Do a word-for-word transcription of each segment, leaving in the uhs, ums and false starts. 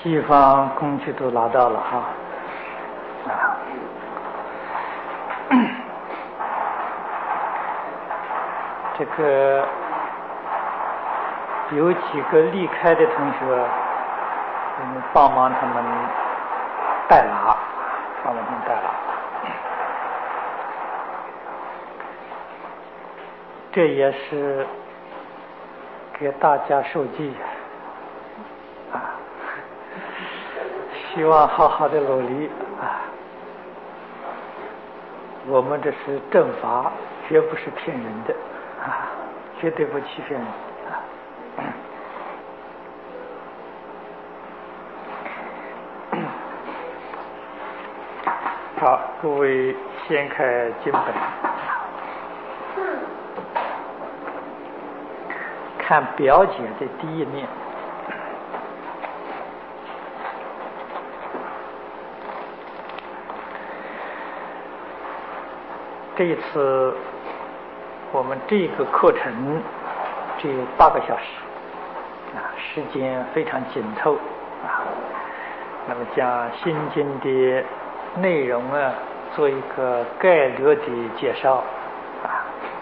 西方工具都拿到了哈，啊，这个有几个离开的同学，我们帮忙他们代拿，帮忙他们代拿。这也是给大家受记啊，希望好好的努力啊。我们这是正法，绝不是骗人的啊，绝对不欺骗人啊。好，各位先开经本，看表解的第一面。这一次我们这个课程只有八个小时啊，时间非常紧凑啊。那么将心经的内容啊做一个概略的介绍啊。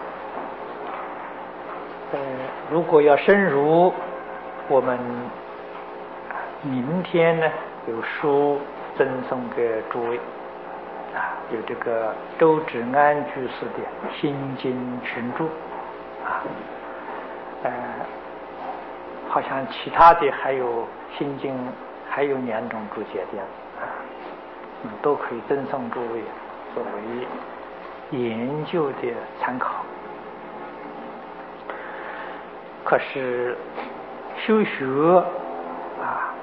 呃，如果要深入，我们明天呢有书赠送给诸位啊，有这个周芷安居士的《心经群注》啊，呃，好像其他的还有《心经》还有两种注解的啊，嗯，都可以赠送诸位作为研究的参考。可是修学啊，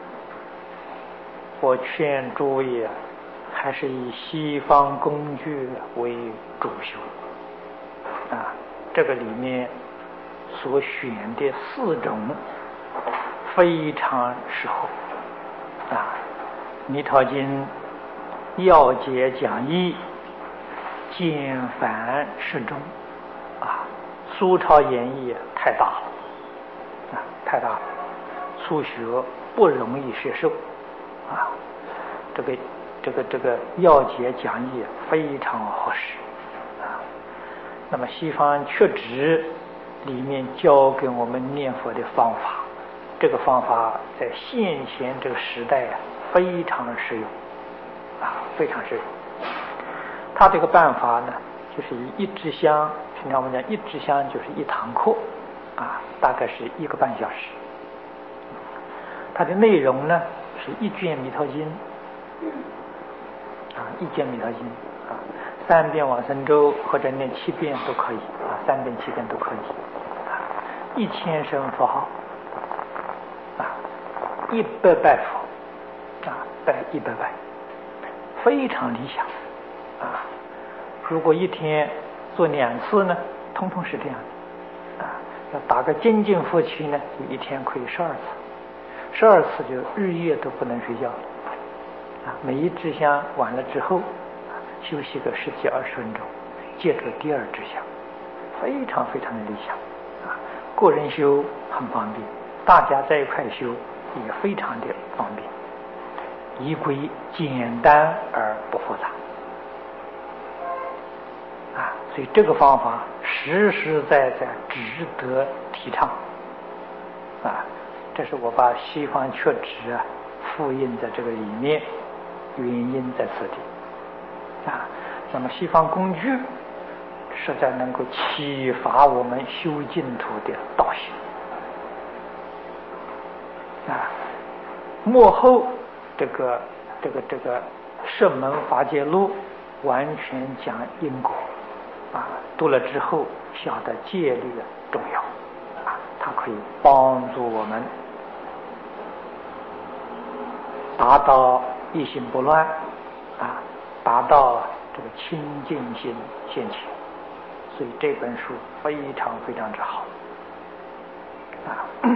我劝诸位啊，还是以西方工具为主修啊。这个里面所选的四种非常适合啊。弥陀经要解讲义简繁适中啊。苏超演义太大了啊，太大了，初学不容易接受啊。这个这个这个要解讲义非常合适啊。那么西方确实里面教给我们念佛的方法，这个方法在现前这个时代啊非常适用啊，非常适用。他这个办法呢，就是以一支香，平常我们讲一支香就是一堂课啊，大概是一个半小时。它的内容呢是一卷弥陀经啊，一卷弥陀经啊，三遍往生咒或者念七遍都可以啊，三遍七遍都可以啊，一千声佛号啊，一百拜佛啊，拜一百拜，非常理想啊。如果一天做两次呢，通通是这样的啊。要打个精进佛期呢，就一天可以十二次，十二次就日夜都不能睡觉啊。每一支香完了之后，啊、休息个十几二十分钟，接着第二支香，非常非常的理想啊。个人修很方便，大家在一块修也非常的方便，仪轨简单而不复杂。啊，所以这个方法实实在在值得提倡啊！这是我把西方确知啊复印在这个里面，原因在此地啊。那么西方工具实在能够启发我们修净土的道行啊。幕后这个这个这个摄门法界录完全讲因果。啊，读了之后晓得戒律的重要啊，它可以帮助我们达到一心不乱啊，达到这个清净心现前，所以这本书非常非常之好啊。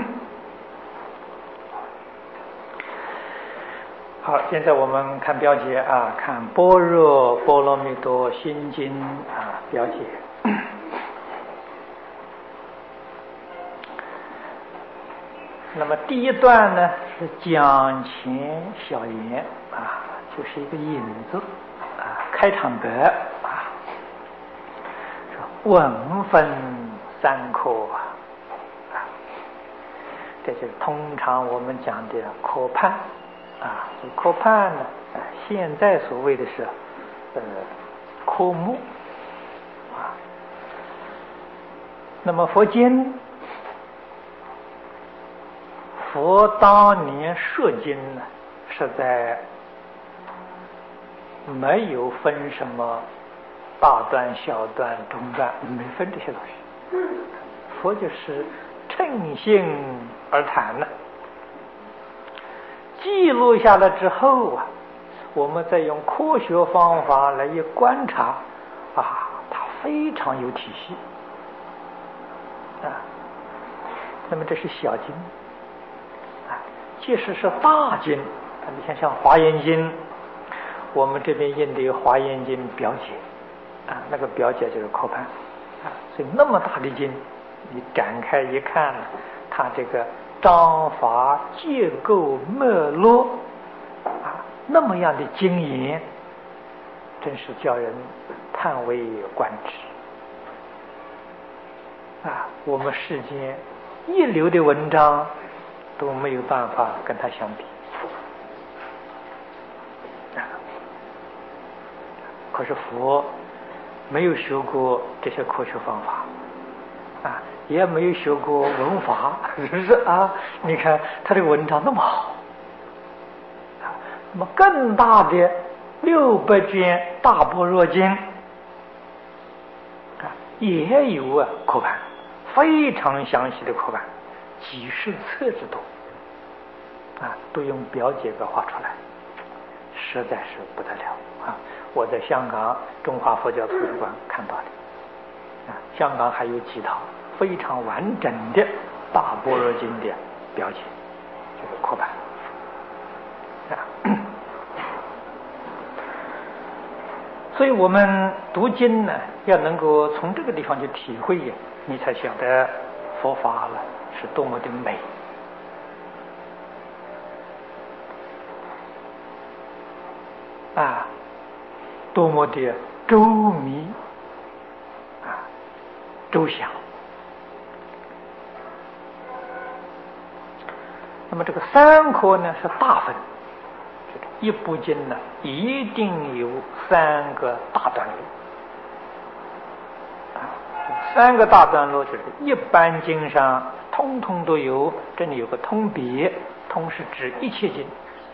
好，现在我们看标节啊，看《般若波罗蜜多心经》啊，标节。 那么第一段呢是讲前小言啊，就是一个引子啊，开场白啊，文分三科啊，这就是通常我们讲的科判啊。这科判呢，啊，现在所谓的是呃科目啊。那么佛经，佛当年设经呢，是在没有分什么大段、小段、中段，没分这些东西。佛就是乘兴而谈呢，记录下来之后啊，我们再用科学方法来一观察啊，它非常有体系啊。那么这是小经啊，即使是大经，你看像《华严经》，我们这边印的有《华严经表解》啊，那个表解就是科判啊，所以那么大的经，你展开一看，它这个章法结构脉络啊，那么样的精严，真是叫人叹为观止啊！我们世间一流的文章都没有办法跟它相比啊！可是佛没有学过这些科学方法啊，也没有学过文法，是不是啊？你看他的文章那么好啊，那么更大的六百卷大般若经啊，也有啊科判，非常详细的科判，几十册之多啊，都用表解给画出来，实在是不得了啊！我在香港中华佛教图书馆看到的啊，香港还有几套非常完整的大般若经的表解，就是科判啊。所以我们读经呢，要能够从这个地方去体会，你才晓得佛法了是多么的美啊，多么的周密啊，周详。那么这个三科呢是大分，一部经呢一定有三个大段落啊，三个大段落就是一般经上通通都有，这里有个通别，通是指一切经。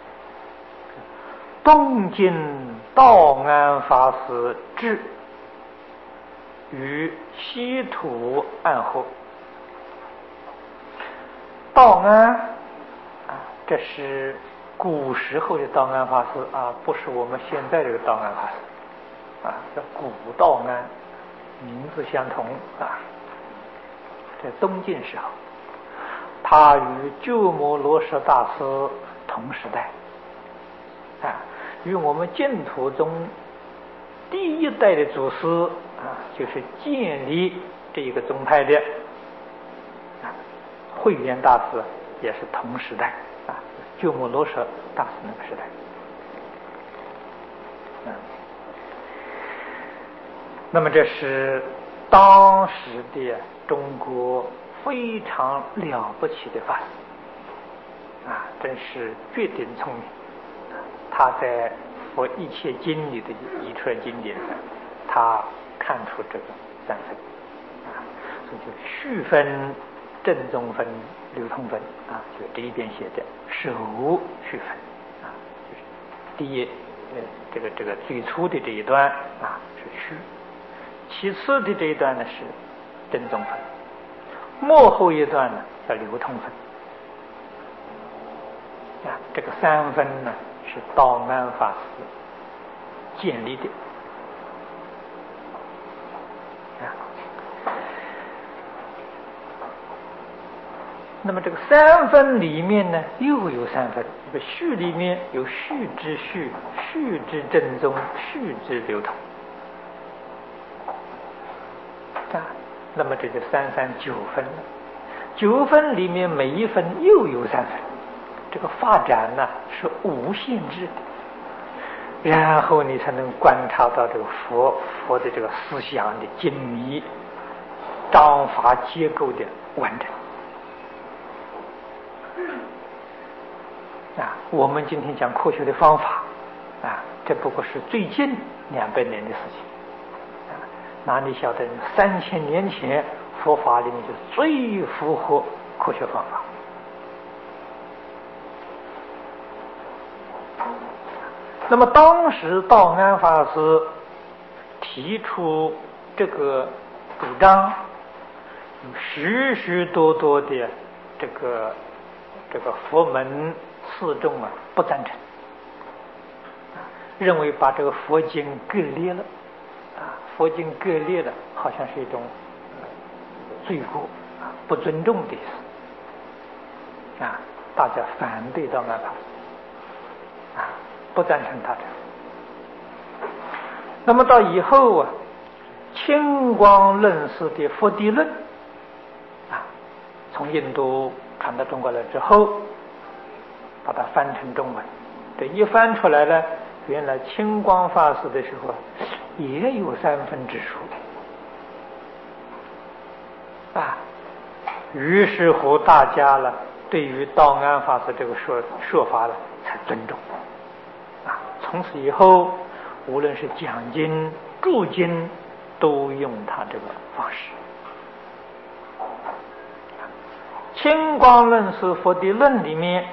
东晋道安法师志与西土岸后，道安啊，这是古时候的道安法师啊，不是我们现在这个道安法师啊，叫古道安，名字相同啊。在东晋时候，他与鸠摩罗什大师同时代啊，与我们净土中第一代的祖师啊，就是建立这一个宗派的啊，慧远大师也是同时代啊，鸠摩罗什大师那个时代啊。那么这是当时的中国非常了不起的法师啊，真是绝顶聪明。他在佛一切经里的译出来经典上，他看出这个三分啊，所以就序分、正宗分、流通分啊，就这一边写的首序分啊，就是第一呃这个这个最初的这一段啊是序，其次的这一段呢是正宗分，末后一段呢叫流通分啊，这个三分呢是道安法师建立的啊。那么这个三分里面呢又有三分，这个序里面有序之序、序之正宗、序之流通啊。那么这就三三九分了。 九分里面每一分又有三分，这个发展呢是无限制的，然后你才能观察到这个佛佛的这个思想的精密，章法结构的完整。啊，我们今天讲科学的方法，啊，这不过是最近两百年的事情，啊，哪里晓得三千年前佛法里面就最符合科学方法。那么当时道安法师提出这个主张，许许多多的这个这个佛门四众啊不赞成，认为把这个佛经割裂了，啊，佛经割裂了，好像是一种罪过啊，不尊重的意思啊，大家反对道安法师啊，不赞成他这。那么到以后啊，清光论师的《佛地论》啊，从印度传到中国来之后，把它翻成中文。这一翻出来呢，原来清光法师的时候也有三分之数啊。于是乎，大家呢对于道安法师这个说说法呢才尊重啊。从此以后，无论是讲经、注经，都用他这个方式。清光论师佛地论里面，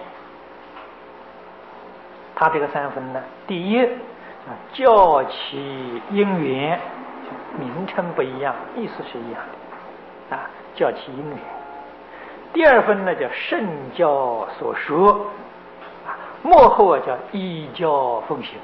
他这个三分呢，第一教其因缘，名称不一样，意思是一样的啊，教其因缘。第二分呢叫圣教所说啊，幕后啊叫依教奉行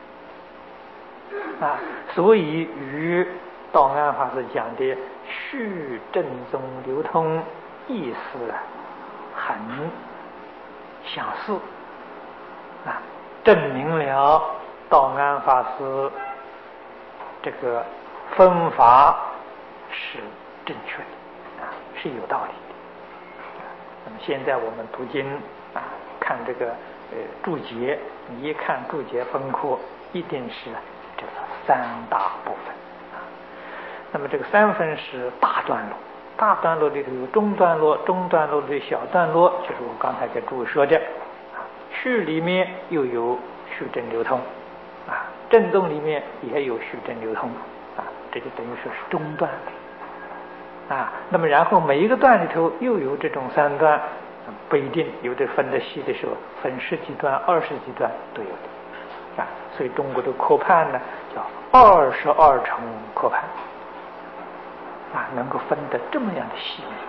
啊，所以与道安法师讲的续正宗流通意思很相似啊，证明了道安法师这个分法是正确的啊，是有道理的。那么现在我们读经啊，看这个呃注解，你一看注解分科，一定是这个三大部分啊。那么这个三分是大段落，大段落里头有中段落，中段落的小段落，就是我刚才给诸位说的啊。序里面又有序正流通啊，正宗里面也有序正流通啊，这就等于说是中段啊。那么然后每一个段里头又有这种三段，不一定，有的分得细的时候分十几段、二十几段都有的啊。所以中国的科判呢叫二十二重科判啊，能够分得这么样的细腻。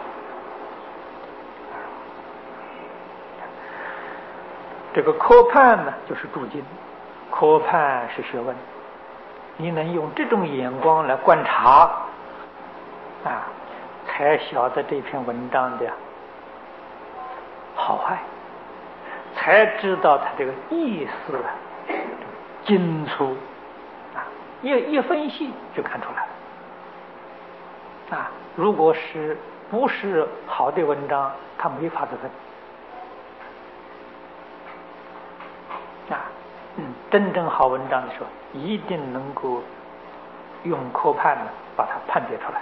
这个科判呢就是注经，科判是学问，你能用这种眼光来观察啊，才晓得这篇文章的好坏，才知道它这个意思精粗啊，一一分析就看出来了啊。如果是不是好的文章，它没法子分啊。嗯，真正好文章的时候，一定能够用科判呢把它判别出来。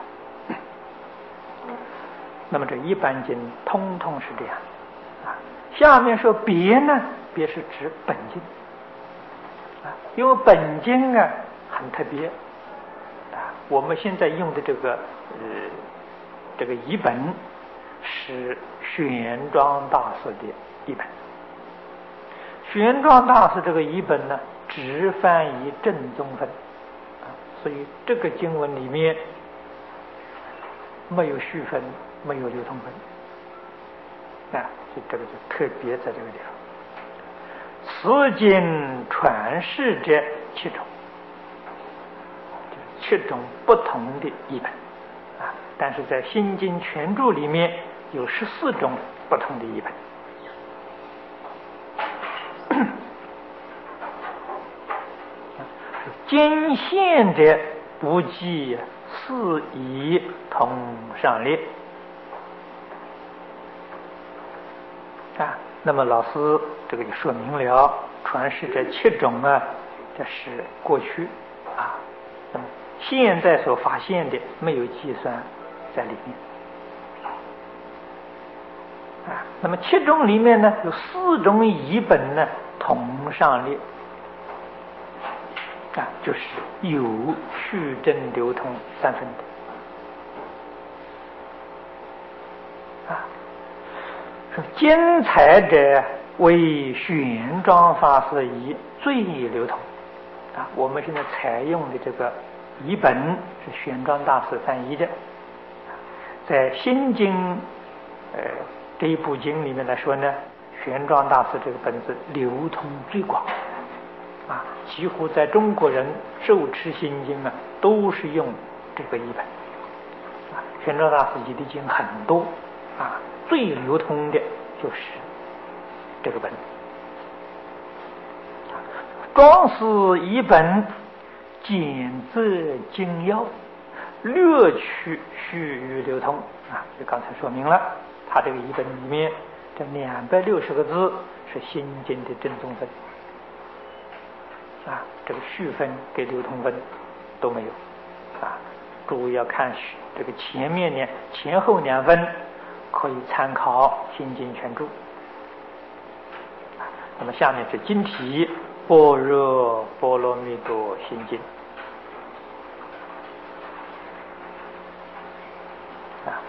那么这一般经通通是这样啊。下面说别呢，别是指本经啊，因为本经啊很特别啊。我们现在用的这个呃这个译本是玄奘大师的译本。玄奘大师这个译本呢，只翻译正宗分啊，所以这个经文里面没有续分，没有流通分啊，所以这个就特别在这个地方。此经传世者七种，七种不同的译本啊，但是在心经全注里面有十四种不同的译本。经现者不计，四以同上列那么老师这个就说明了，传世这七种啊，这是过去啊，那么现在所发现的没有计算在里面啊。那么七种里面呢，有四种译本呢同上列啊，就是有虚真流通三分的啊。说兼采者为玄奘法师译最流通啊。我们现在采用的这个译本是玄奘大师翻译的，在心经呃这一部经里面来说呢，玄奘大师这个本子流通最广啊，几乎在中国人受持心经啊，都是用这个译本啊。玄奘大师译的经很多啊，最流通的就是这个本。庄师译本简则精要，略去须臾流通啊，就刚才说明了，他这个译本里面这两百六十个字是心经的正宗分啊，这个序分跟流通分都没有啊。注意要看这个前面呢，前后两分可以参考心经全注。那么下面是经题般若波罗蜜多心经啊。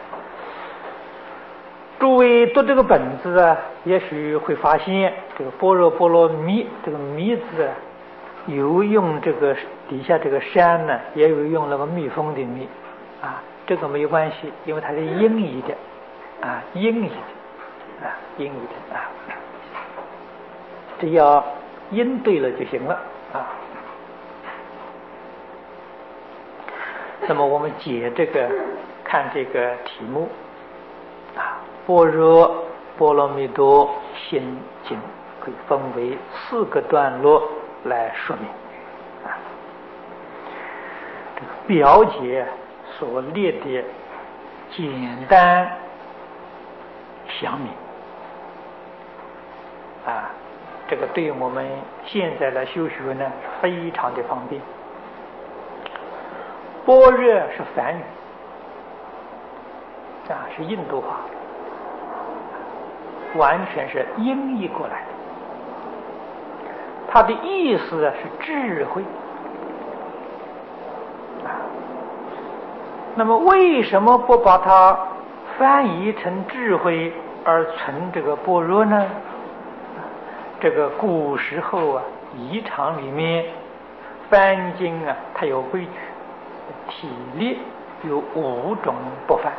诸位读这个本子啊，也许会发现这个般若波罗蜜这个蜜字啊，有用这个底下这个山呢，也有用那个蜜蜂的蜜啊，这个没有关系，因为它是音译的啊，音译的啊，音译的啊，只要音对了就行了啊。那么我们解这个看这个题目啊，般若波罗蜜多心经可以分为四个段落来说明啊。这个表解所列的简单详明啊，这个对我们现在来修学呢非常的方便。般若是梵语啊，是印度话，完全是音译过来的，它的意思啊是智慧啊。那么为什么不把它翻译成智慧而成这个般若呢？这个古时候啊，译场里面翻经啊，它有规矩，体例有五种不翻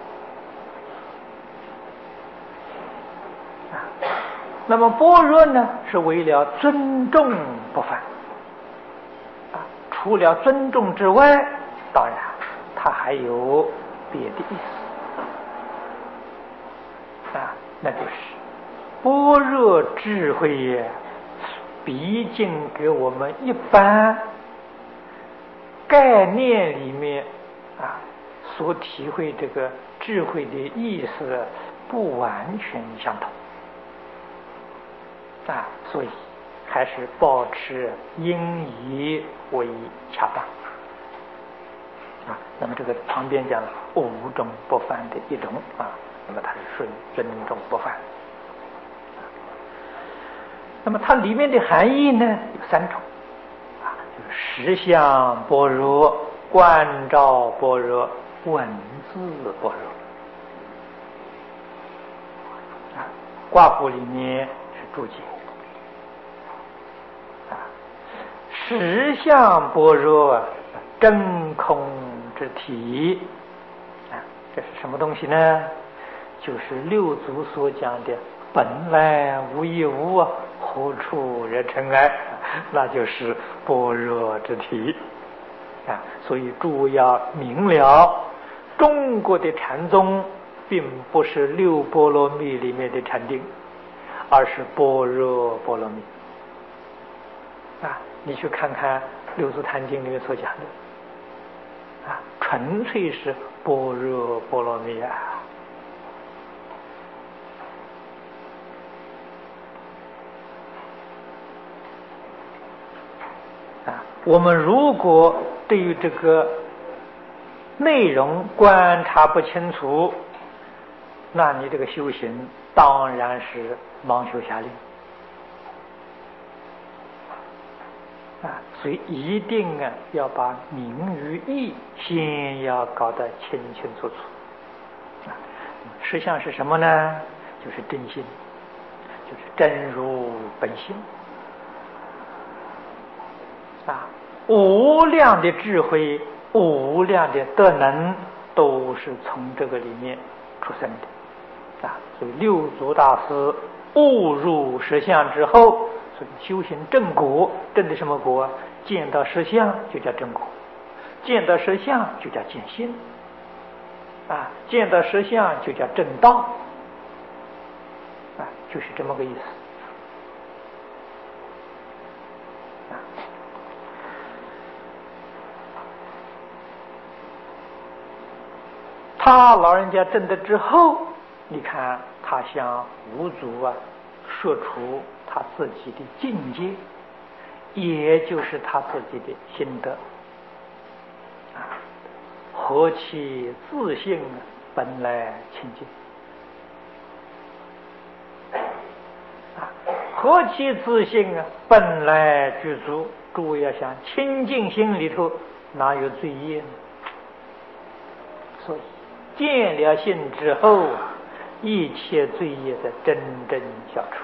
啊。那么般若呢，是为了尊重不翻啊。除了尊重之外，当然它还有别的意思啊，那就是般若智慧也，毕竟给我们一般概念里面啊所体会这个智慧的意思不完全相同啊，所以还是保持音译为恰当啊。那么这个旁边讲五种不翻的一种啊，那么它是顺尊重不翻。那么它里面的含义呢有三种啊，就是实相般若、观照般若、文字般若啊。卦谱里面是注解啊，实相般若啊，真空之体啊，这是什么东西呢？就是六祖所讲的本来无一物啊，何处惹尘埃，那就是般若之体啊。所以诸位要明了，中国的禅宗并不是六波罗蜜里面的禅定，而是般若波罗蜜啊。你去看看六祖坛经里面所讲的啊，纯粹是般若波罗蜜啊。 啊，我们如果对于这个内容观察不清楚，那你这个修行当然是盲修瞎练啊！所以一定啊要把名与义先要搞得清清楚楚啊。实相是什么呢？就是真心，就是真如本性啊！无量的智慧，无量的德能，都是从这个里面出生的。啊，所以六祖大师悟入实相之后，所以修行正果，正的什么果？见到实相就叫正果，见到实相就叫见性，啊，见到实相就叫正道，啊，就是这么个意思。啊，他老人家证得之后，你看他向五祖啊说出他自己的境界，也就是他自己的心得啊，何其自信本来清净啊，何其自信啊本来具足。诸位要想，清净心里头哪有罪业呢？所以见了性之后，一切罪业的真正消除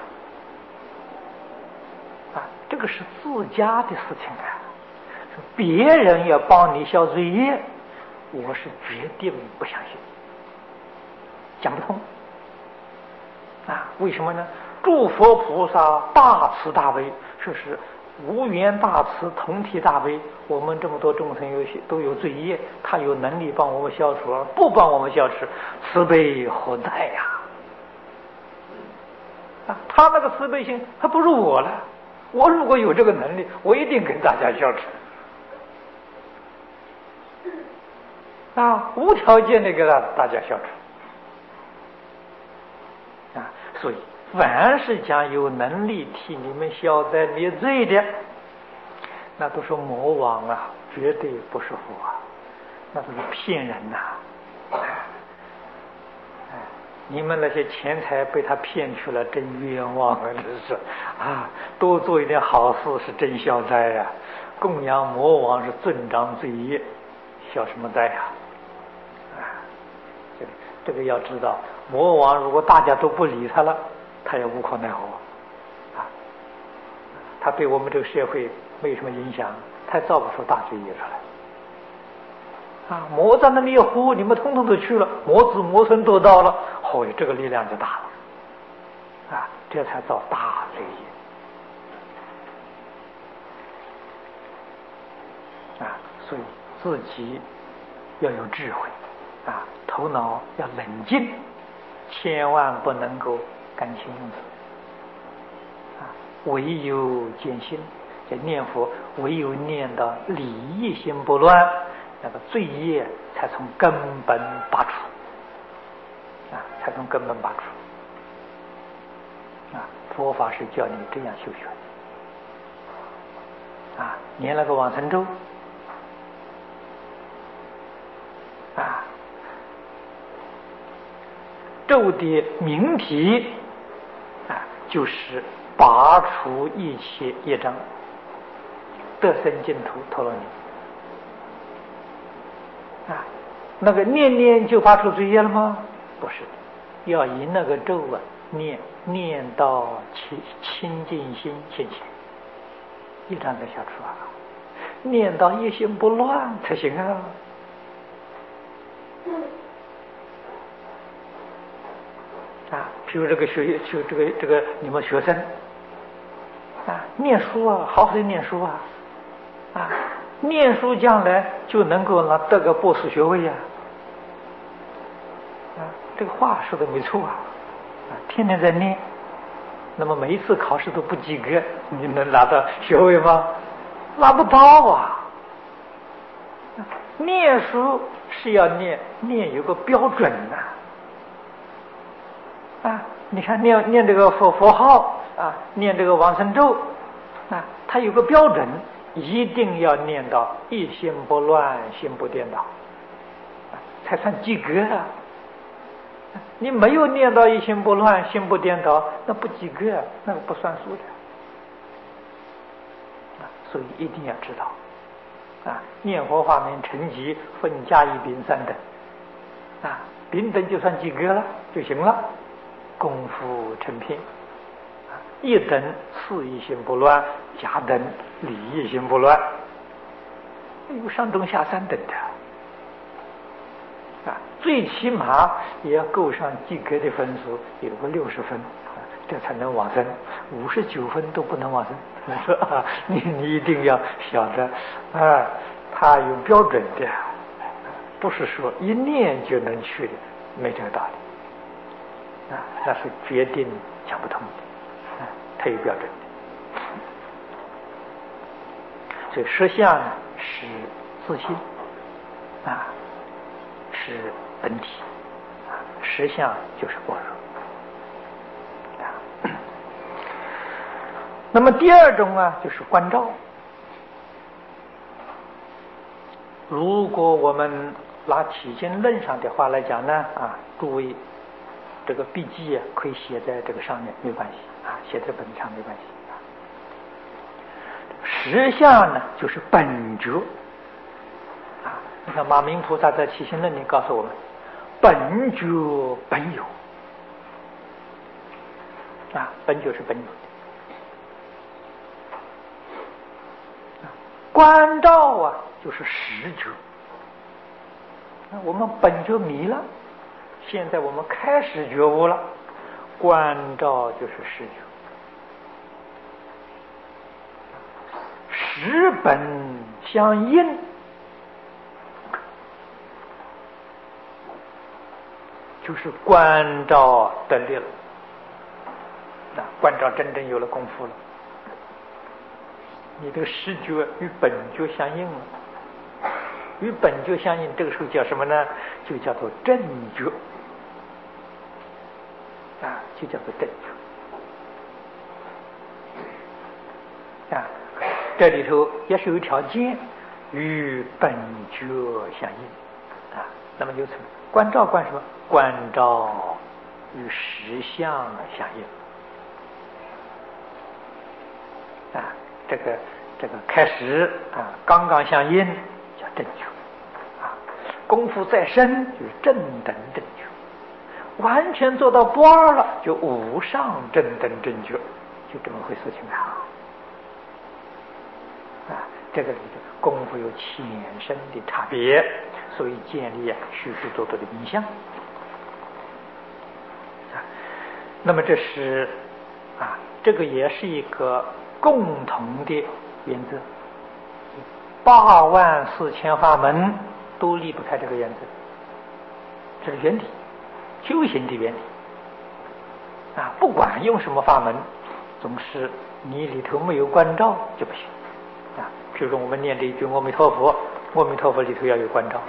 啊，这个是自家的事情啊。别人要帮你消罪业，我是决定不相信，讲不通啊。为什么呢？诸佛菩萨大慈大悲，说是无缘大慈，同体大悲。我们这么多众生有都有罪业，他有能力帮我们消除，不帮我们消除，慈悲何在呀？啊，他那个慈悲心还不如我了。我如果有这个能力，我一定给大家消除啊，无条件的给大大家消除啊。所以凡是讲有能力替你们消灾灭罪的，那都是魔王啊，绝对不是佛啊，那都是骗人呐、啊！哎，你们那些钱财被他骗去了，真冤枉啊！这是啊，多做一点好事是真消灾呀、啊。供养魔王是尊长罪业，消什么灾呀、啊？啊，这个这个要知道，魔王如果大家都不理他了，他也无可奈何啊。他对我们这个社会没有什么影响，他造不出大罪业出来啊！魔在那里一呼，你们通通都去了，魔子魔孙都到了，哦，这个力量就大了啊！这才造大罪业啊！所以自己要有智慧啊，头脑要冷静，千万不能够感情用事啊！唯有见心，这念佛唯有念到理义心不乱，那个罪业才从根本拔除啊，才从根本拔除啊！佛法是叫你这样修学啊，念了个往生咒啊，咒的名题啊，就是拔除一切业障，得生净土陀罗尼啊。那个念念就拔除罪业了吗？不是，要以那个咒啊念，念到清清净心现前，业障才消除啊。念到业心不乱才行啊。啊，譬如这个学，就这个这个你们学生啊，念书啊，好好的念书啊，啊，念书将来就能够拿得个博士学位呀、啊，啊，这个话说的没错啊，啊，天天在念，那么每一次考试都不及格，你能拿到学位吗？拿不到啊。念书是要念，念有个标准呐、啊。啊，你看念念这个佛佛号啊，念这个往生咒啊，它有个标准， 一定要念到一心不乱，心不颠倒，才算及格啊！你没有念到一心不乱，心不颠倒，那不及格，那个不算数的。所以一定要知道啊，念佛法门成绩分甲乙丙三等啊，丙等就算及格了就行了，功夫成片。一等次一心不乱，甲等理一心不乱，有上中下三等的啊，最起码也要够上及格的分数，有个六十分，这才能往生。五十九分都不能往生，你说啊，你你一定要晓得啊，他有标准的，不是说一念就能去的，没这个道理啊，那是决定讲不通的。它有标准的，所以实相呢是自信啊，是本体啊，实相就是般若啊。那么第二种啊，就是观照。如果我们拿体经论上的话来讲呢，啊，诸位这个笔记啊，可以写在这个上面，没关系啊，写在本子上没关系啊。实相呢，就是本觉啊。你看马明菩萨在《起心论》里告诉我们，本觉本有啊，本觉是本有的。观照啊，就是实觉。那我们本觉迷了。现在我们开始觉悟了，观照就是实觉，实本相应，就是观照得力了。那观照真正有了功夫了，你这个实觉与本觉相应了，与本觉相应，这个时候叫什么呢？就叫做正觉。啊，就叫做正觉啊。这里头也是有条件，与本觉相应啊。那么由此观照观什么？观照与实相相应啊。这个这个开始啊，刚刚相应叫正觉啊。功夫再深就是正等正觉。完全做到不二了，就无上正等正觉，就这么回事情啊！啊，这个里头功夫有浅深的差别，所以建立啊许许多多的名相啊。那么这是啊，这个也是一个共同的原则，八万四千法门都离不开这个原则，这是原理。修行的原理啊，不管用什么法门，总是你里头没有关照就不行啊。譬如说我们念这一句阿弥陀佛，阿弥陀佛里头要有关照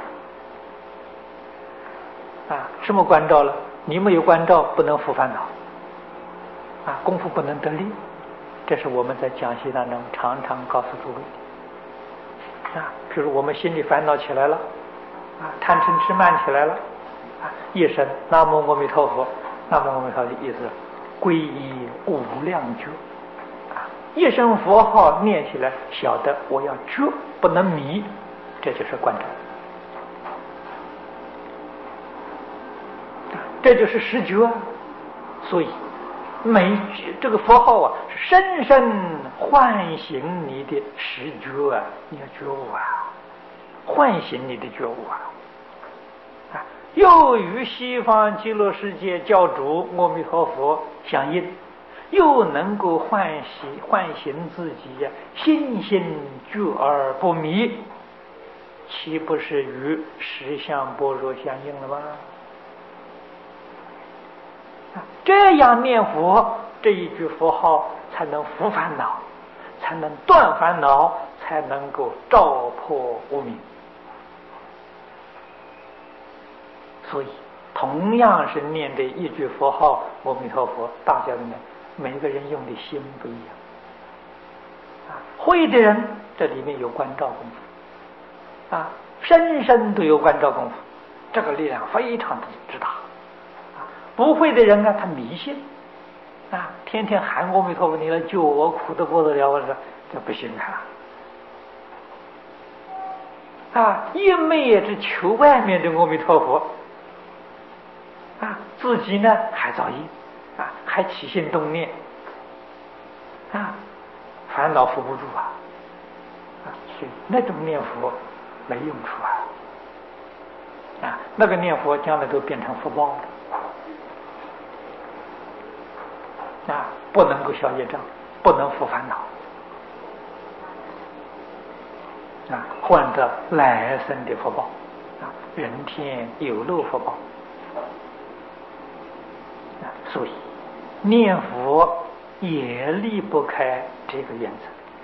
啊。什么关照了？你没有关照，不能伏烦恼啊，功夫不能得力。这是我们在讲习当中常常告诉诸位的啊。譬如我们心里烦恼起来了啊，贪嗔痴慢起来了。一声南无阿弥陀佛，南无阿弥陀佛的意思，皈依无量觉啊！一声佛号念起来，晓得我要觉，不能迷，这就是观照，这就是实觉。所以每这个佛号啊，是深深唤醒你的实觉啊，你要觉悟啊，唤醒你的觉悟啊。又与西方极乐世界教主阿弥陀佛相应，又能够唤醒唤醒自己呀，心心觉而不迷，岂不是与实相般若相应了吗？这样念佛，这一句佛号才能伏烦恼，才能断烦恼，才能够照破无明。所以同样是念的一句佛号阿弥陀佛，大家呢每个人用的心不一样啊，会的人这里面有关照功夫，啊，身身都有关照功夫，这个力量非常的之大。啊，不会的人呢，他迷信，啊，天天喊阿弥陀佛，你来救我，苦的不得了，我说这不行啊。啊，一昧也是求外面的阿弥陀佛，啊，自己呢还造业，啊，还起心动念，啊，烦恼扶不住啊，啊，所以那种念佛没用处啊，啊，那个念佛将来都变成福报的，啊，不能够消业障，不能伏烦恼。啊，换得来生的福报，啊，人天有漏福报，啊，所以念佛也离不开这个原则。